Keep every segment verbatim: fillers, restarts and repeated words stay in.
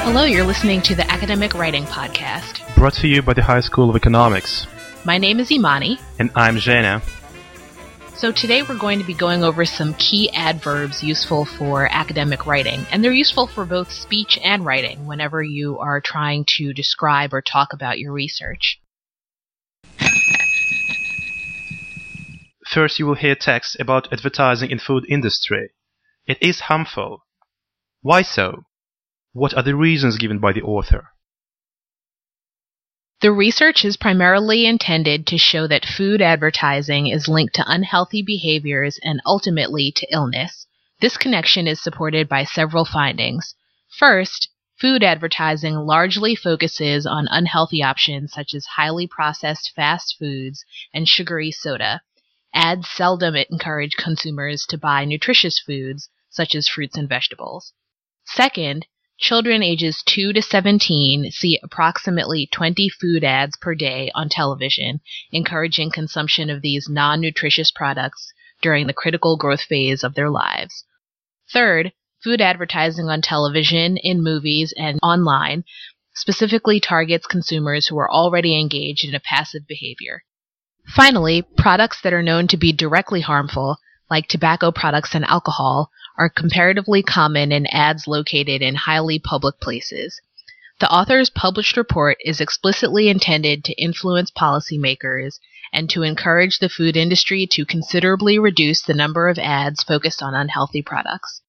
Hello, you're listening to the Academic Writing Podcast. Brought to you by the High School of Economics. My name is Imani. And I'm Zhena. So today we're going to be going over some key adverbs useful for academic writing. And they're useful for both speech and writing whenever you are trying to describe or talk about your research. First, you will hear text about advertising in food industry. It is harmful. Why so? What are the reasons given by the author? The research is primarily intended to show that food advertising is linked to unhealthy behaviors and ultimately to illness. This connection is supported by several findings. First, food advertising largely focuses on unhealthy options such as highly processed fast foods and sugary soda. Ads seldom encourage consumers to buy nutritious foods such as fruits and vegetables. Second, children ages two to seventeen see approximately twenty food ads per day on television, encouraging consumption of these non-nutritious products during the critical growth phase of their lives. Third, food advertising on television, in movies, and online specifically targets consumers who are already engaged in a passive behavior. Finally, products that are known to be directly harmful, like tobacco products and alcohol, are comparatively common in ads located in highly public places. The author's published report is explicitly intended to influence policymakers and to encourage the food industry to considerably reduce the number of ads focused on unhealthy products.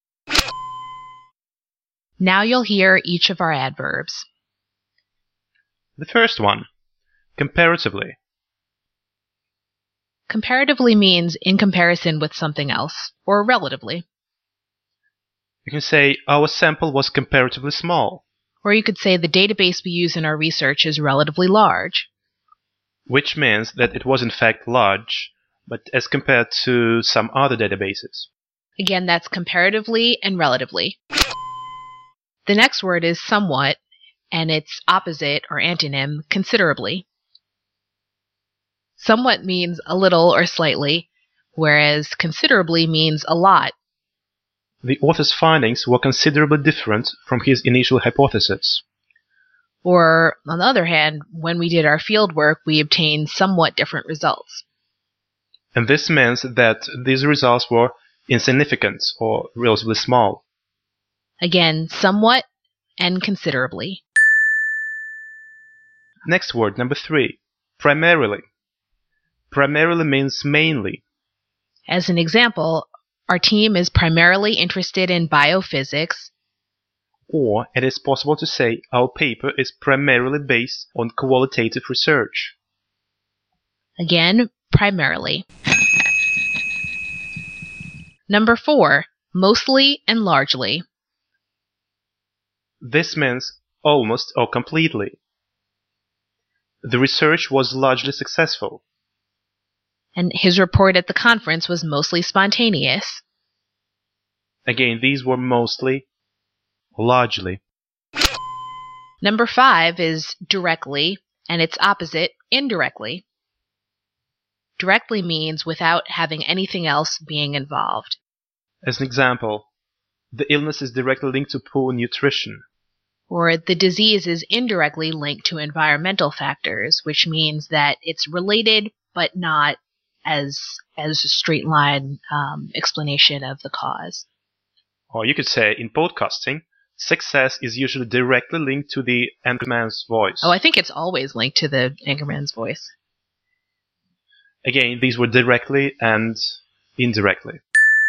Now you'll hear each of our adverbs. The first one, comparatively. Comparatively means in comparison with something else, or relatively. You can say, our sample was comparatively small. Or you could say the database we use in our research is relatively large. Which means that it was in fact large, but as compared to some other databases. Again, that's comparatively and relatively. The next word is somewhat, and its opposite or antonym, considerably. Somewhat means a little or slightly, whereas considerably means a lot. The author's findings were considerably different from his initial hypothesis. Or, on the other hand, when we did our field work, we obtained somewhat different results. And this means that these results were insignificant or relatively small. Again, somewhat and considerably. Next word, number three, primarily. Primarily means mainly. As an example, our team is primarily interested in biophysics. Or it is possible to say our paper is primarily based on qualitative research. Again, primarily. Number four, mostly and largely. This means almost or completely. The research was largely successful. And his report at the conference was mostly spontaneous. Again, these were mostly, largely. Number five is directly, and its opposite, indirectly. Directly means without having anything else being involved. As an example, the illness is directly linked to poor nutrition. Or the disease is indirectly linked to environmental factors, which means that it's related but not as as a straight line um, explanation of the cause. Or you could say, in podcasting, success is usually directly linked to the anchorman's voice. Oh, I think it's always linked to the anchorman's voice. Again, these were directly and indirectly.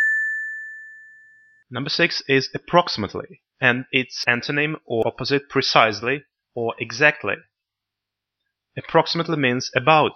Number six is approximately, and its antonym or opposite precisely or exactly. Approximately means about.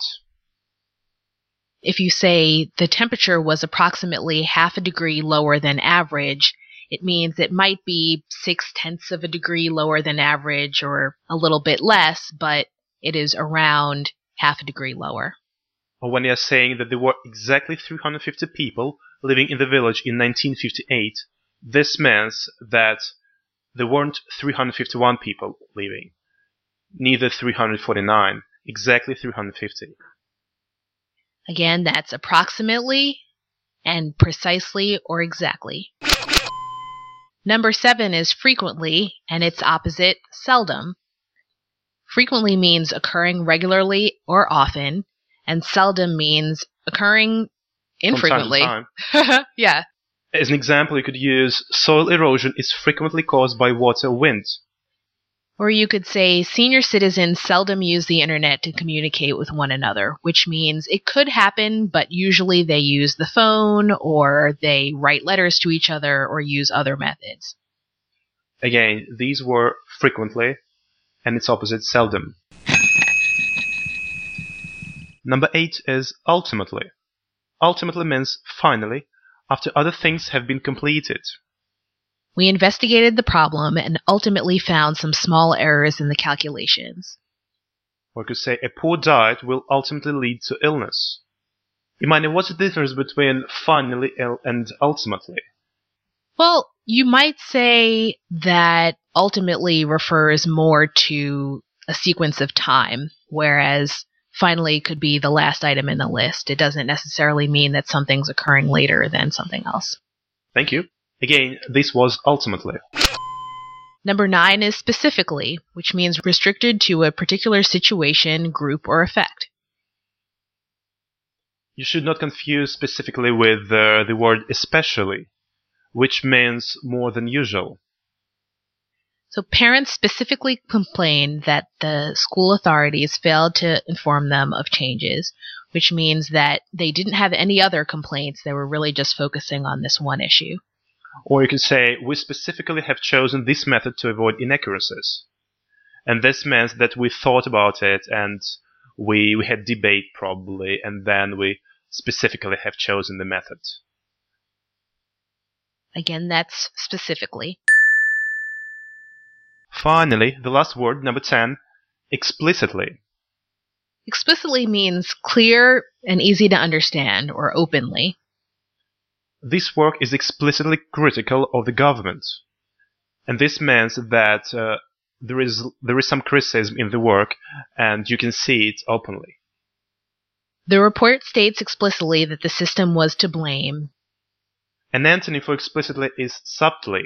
If you say the temperature was approximately half a degree lower than average, it means it might be six-tenths of a degree lower than average or a little bit less, but it is around half a degree lower. Or when you're saying that there were exactly three hundred fifty people living in the village in nineteen fifty-eight, this means that there weren't three hundred fifty-one people living, neither three hundred forty-nine, exactly three hundred fifty. Again, that's approximately and precisely or exactly. Number seven is frequently, and its opposite, seldom. Frequently means occurring regularly or often, and seldom means occurring infrequently. From time to time. Yeah. As an example, you could use soil erosion is frequently caused by water or wind. Or you could say senior citizens seldom use the internet to communicate with one another, which means it could happen, but usually they use the phone or they write letters to each other or use other methods. Again, these were frequently, and its opposite, seldom. Number eight is ultimately. Ultimately means finally, after other things have been completed. We investigated the problem and ultimately found some small errors in the calculations. Or you could say a poor diet will ultimately lead to illness. Imani, what's the difference between finally and ultimately? Well, you might say that ultimately refers more to a sequence of time, whereas finally could be the last item in the list. It doesn't necessarily mean that something's occurring later than something else. Thank you. Again, this was ultimately. Number nine is specifically, which means restricted to a particular situation, group, or effect. You should not confuse specifically with uh, the word especially, which means more than usual. So parents specifically complained that the school authorities failed to inform them of changes, which means that they didn't have any other complaints. They were really just focusing on this one issue. Or you could say, we specifically have chosen this method to avoid inaccuracies. And this means that we thought about it and we, we had debate probably, and then we specifically have chosen the method. Again, that's specifically. Finally, the last word, number ten, explicitly. Explicitly means clear and easy to understand, or openly. This work is explicitly critical of the government. And this means that uh, there is there is some criticism in the work, and you can see it openly. The report states explicitly that the system was to blame. An antonym for explicitly is subtly.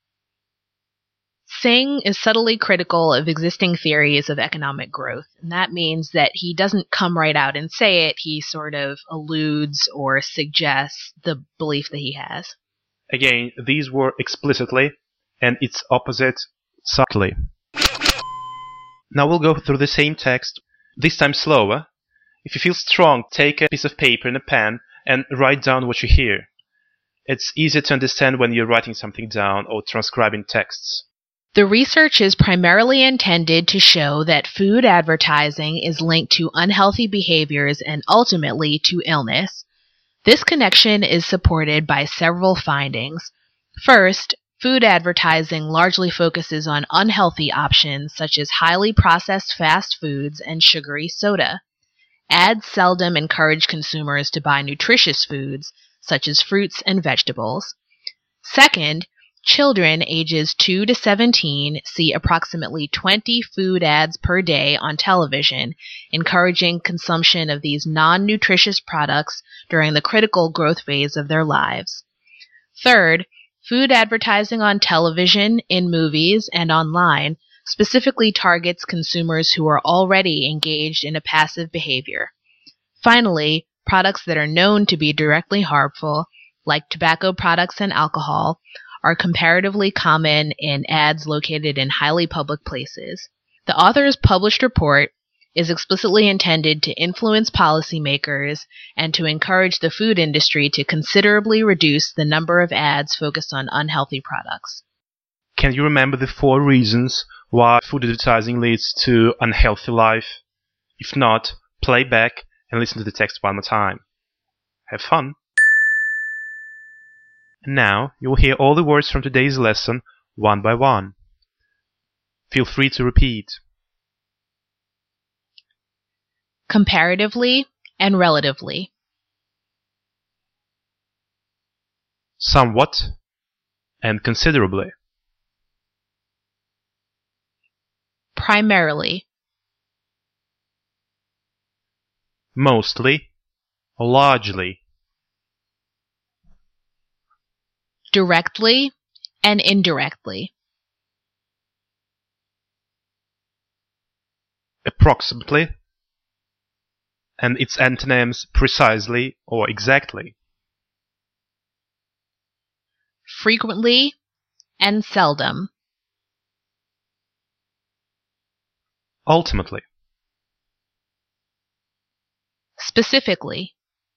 Singh is subtly critical of existing theories of economic growth, and that means that he doesn't come right out and say it, he sort of alludes or suggests the belief that he has. Again, these were explicitly, and its opposite, subtly. Now we'll go through the same text, this time slower. If you feel strong, take a piece of paper and a pen and write down what you hear. It's easier to understand when you're writing something down or transcribing texts. The research is primarily intended to show that food advertising is linked to unhealthy behaviors and ultimately to illness. This connection is supported by several findings. First, food advertising largely focuses on unhealthy options such as highly processed fast foods and sugary soda. Ads seldom encourage consumers to buy nutritious foods such as fruits and vegetables. Second, children ages two to seventeen see approximately twenty food ads per day on television, encouraging consumption of these non-nutritious products during the critical growth phase of their lives. Third, food advertising on television, in movies, and online specifically targets consumers who are already engaged in a passive behavior. Finally, products that are known to be directly harmful, like tobacco products and alcohol, are comparatively common in ads located in highly public places. The author's published report is explicitly intended to influence policymakers and to encourage the food industry to considerably reduce the number of ads focused on unhealthy products. Can you remember the four reasons why food advertising leads to unhealthy life? If not, play back and listen to the text one more time. Have fun! And now you will hear all the words from today's lesson one by one. Feel free to repeat. Comparatively and relatively. Somewhat and considerably. Primarily. Mostly or largely. Directly and indirectly. Approximately, and its antonyms precisely or exactly. Frequently and seldom. Ultimately. Specifically.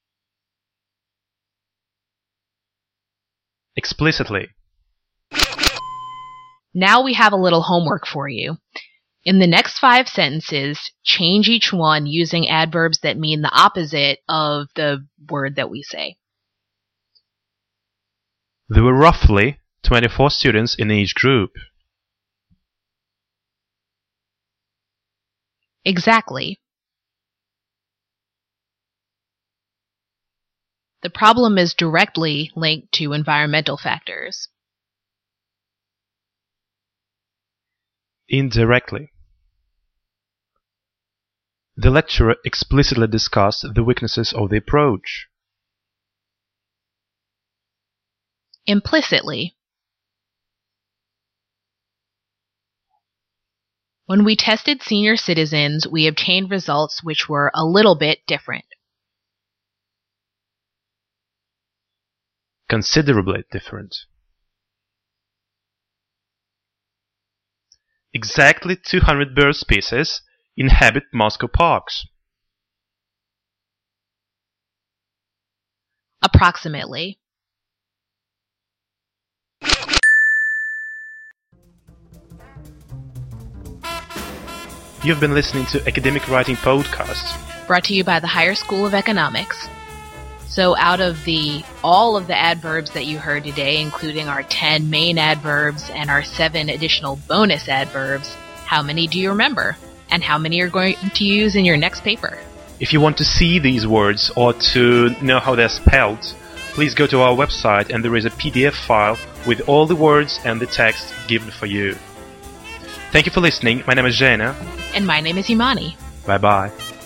Explicitly. Now we have a little homework for you. In the next five sentences, change each one using adverbs that mean the opposite of the word that we say. There were roughly twenty-four students in each group. Exactly. The problem is directly linked to environmental factors. Indirectly. The lecturer explicitly discussed the weaknesses of the approach. Implicitly. When we tested senior citizens, we obtained results which were a little bit different. Considerably different. Exactly two hundred bird species inhabit Moscow parks. Approximately. You've been listening to Academic Writing Podcast, brought to you by the Higher School of Economics. So out of the all of the adverbs that you heard today, including our ten main adverbs and our seven additional bonus adverbs, how many do you remember? And how many are going to use in your next paper? if you want to see these words or to know how they're spelled, please go to our website and there is a P D F file with all the words and the text given for you. Thank you for listening. My name is Jana. And my name is Imani. Bye bye.